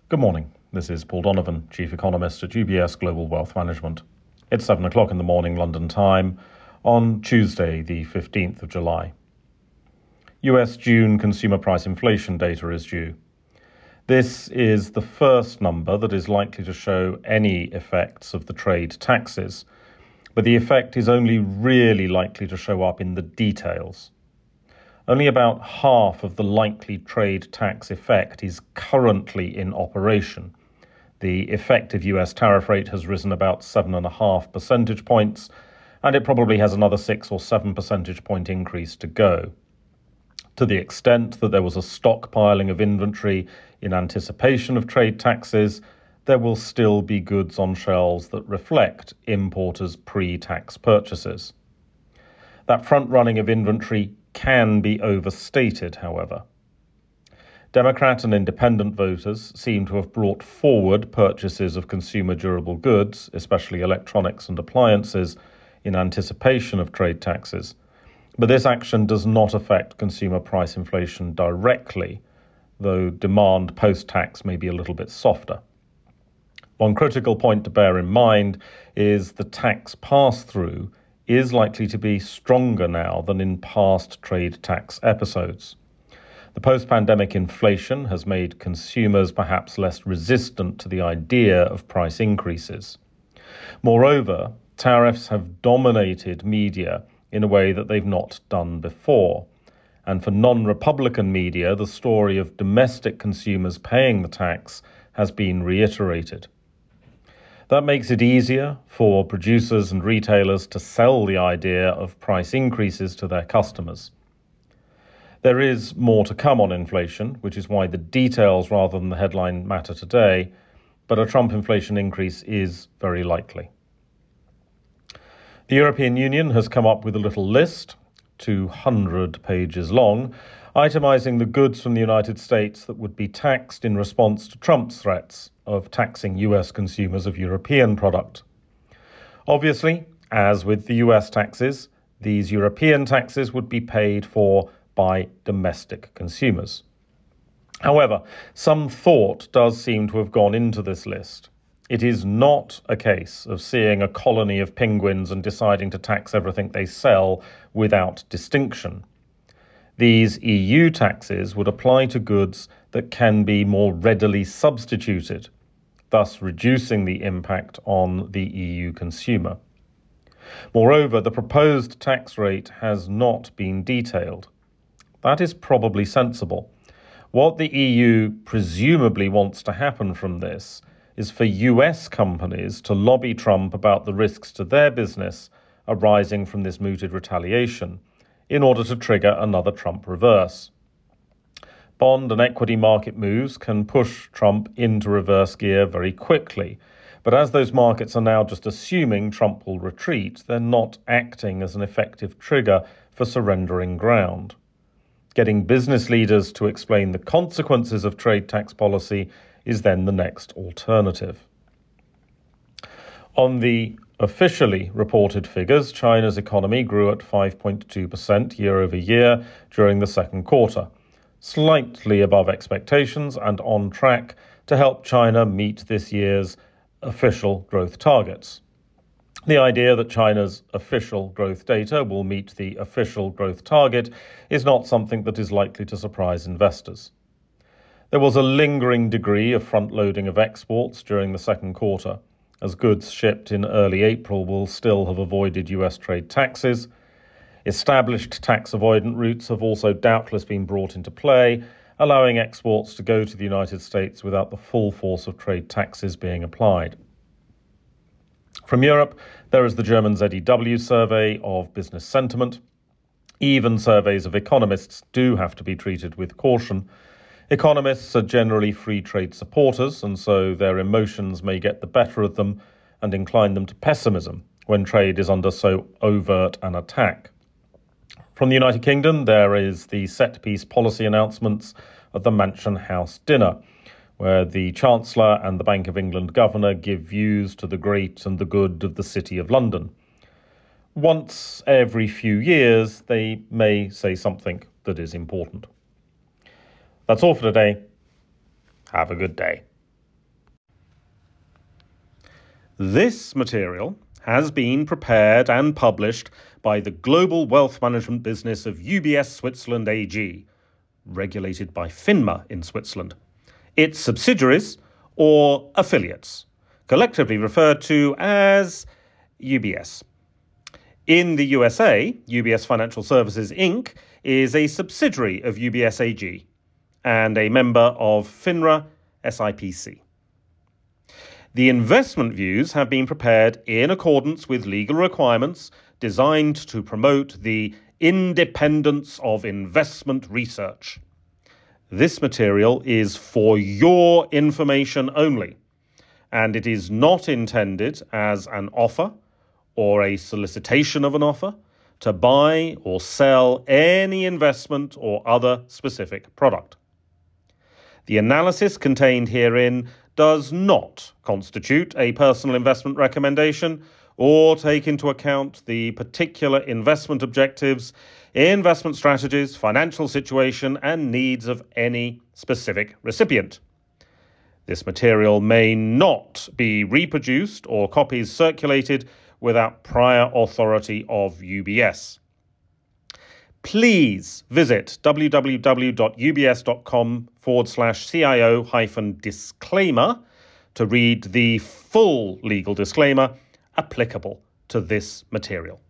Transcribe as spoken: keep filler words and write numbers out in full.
Good morning. This is Paul Donovan, Chief Economist at U B S Global Wealth Management. It's seven o'clock in the morning London time on Tuesday, the fifteenth of July. U S June consumer price inflation data is due. This is the first number that is likely to show any effects of the trade taxes, but the effect is only really likely to show up in the details. Only about half of the likely trade tax effect is currently in operation. The effective U S tariff rate has risen about seven and a half percentage points, and it probably has another six or seven percentage point increase to go. To the extent that there was a stockpiling of inventory in anticipation of trade taxes, there will still be goods on shelves that reflect importers' pre-tax purchases. That front-running of inventory can be overstated, however. Democrat and independent voters seem to have brought forward purchases of consumer durable goods, especially electronics and appliances, in anticipation of trade taxes. But this action does not affect consumer price inflation directly, though demand post-tax may be a little bit softer. One critical point to bear in mind is the tax pass-through is likely to be stronger now than in past trade tax episodes. The post-pandemic inflation has made consumers perhaps less resistant to the idea of price increases. Moreover, tariffs have dominated media in a way that they've not done before. And for non-Republican media, the story of domestic consumers paying the tax has been reiterated. That makes it easier for producers and retailers to sell the idea of price increases to their customers. There is more to come on inflation, which is why the details rather than the headline matter today, but a Trump inflation increase is very likely. The European Union has come up with a little list, two hundred pages long, itemizing the goods from the United States that would be taxed in response to Trump's threats of taxing U S consumers of European product. Obviously, as with the U S taxes, these European taxes would be paid for by domestic consumers. However, some thought does seem to have gone into this list. It is not a case of seeing a colony of penguins and deciding to tax everything they sell without distinction. These E U taxes would apply to goods that can be more readily substituted, thus reducing the impact on the E U consumer. Moreover, the proposed tax rate has not been detailed. That is probably sensible. What the E U presumably wants to happen from this is for U S companies to lobby Trump about the risks to their business arising from this mooted retaliation in order to trigger another Trump reverse. Bond and equity market moves can push Trump into reverse gear very quickly, but as those markets are now just assuming Trump will retreat, they're not acting as an effective trigger for surrendering ground. Getting business leaders to explain the consequences of trade tax policy is then the next alternative. On the officially reported figures, China's economy grew at five point two percent year over year during the second quarter, slightly above expectations and on track to help China meet this year's official growth targets. The idea that China's official growth data will meet the official growth target is not something that is likely to surprise investors. There was a lingering degree of front-loading of exports during the second quarter, as goods shipped in early April will still have avoided U S trade taxes. Established tax avoidant routes have also doubtless been brought into play, allowing exports to go to the United States without the full force of trade taxes being applied. From Europe, there is the German Z E W survey of business sentiment. Even surveys of economists do have to be treated with caution. Economists are generally free trade supporters, and so their emotions may get the better of them and incline them to pessimism when trade is under so overt an attack. From the United Kingdom, there is the set-piece policy announcements of the Mansion House dinner, where the Chancellor and the Bank of England Governor give views to the great and the good of the City of London. Once every few years, they may say something that is important. That's all for today. Have a good day. This material has been prepared and published by the global wealth management business of U B S Switzerland A G, regulated by FINMA in Switzerland, its subsidiaries or affiliates, collectively referred to as U B S. In the U S A, U B S Financial Services Incorporated is a subsidiary of U B S A G and a member of FINRA S I P C. The investment views have been prepared in accordance with legal requirements designed to promote the independence of investment research. This material is for your information only, and it is not intended as an offer or a solicitation of an offer to buy or sell any investment or other specific product. The analysis contained herein does not constitute a personal investment recommendation or take into account the particular investment objectives, investment strategies, financial situation, and needs of any specific recipient. This material may not be reproduced or copies circulated without prior authority of U B S. Please visit www.ubs.com forward slash CIO hyphen disclaimer to read the full legal disclaimer applicable to this material.